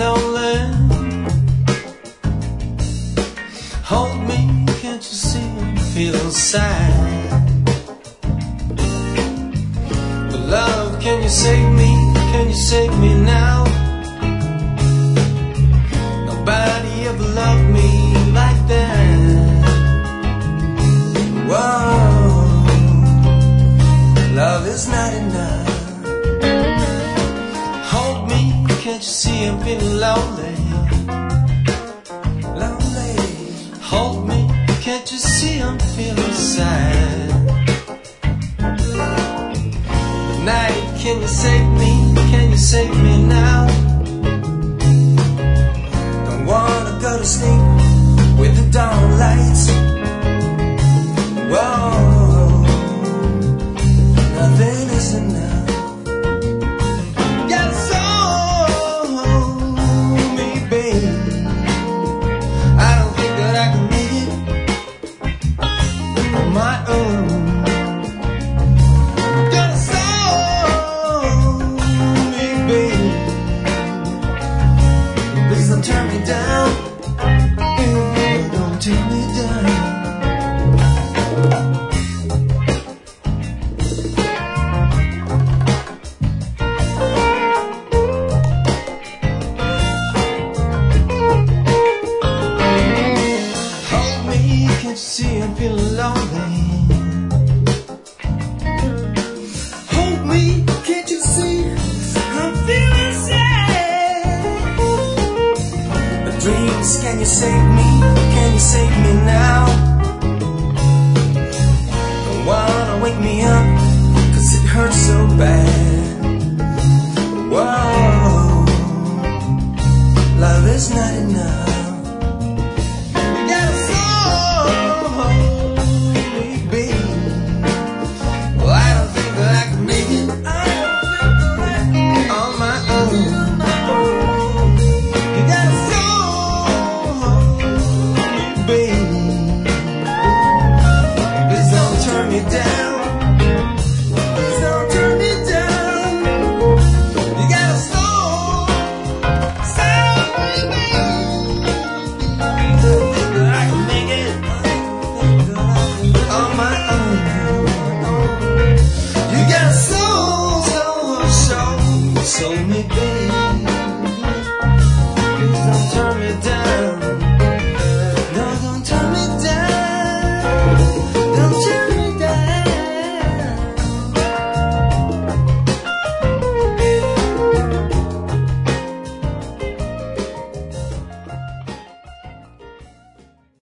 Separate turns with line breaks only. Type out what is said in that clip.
lonely. Hold me, can't you see I'm feeling sad? But love, can you save me? Can you save me now? Nobody ever loved me like that. Whoa, love is not enough. Hold me, can't you see I'm feeling lonely? Lonely. Hold me, can't you see I'm feeling sad? Night, can you save me? Can you save me now? Don't wanna go to sleep with the dawn lights. Whoa, nothing is enough. Gotta show me, babe. I don't think that I can make it on my own. Turn me down, don't turn me down. Hold me, can't you see I'm feeling lonely? Hold me, can't you see I'm feeling sad? Dreams, can you save me? Can you save me now? Don't wanna wake me up, 'cause it hurts so bad. Whoa, love is not enough. You gotta show me, baby. Well, I don't think that I can make it on my own. You gotta me down, please don't turn me down. You gotta stay with me. I can make it on my own. You gotta show me, baby. Please don't turn me down.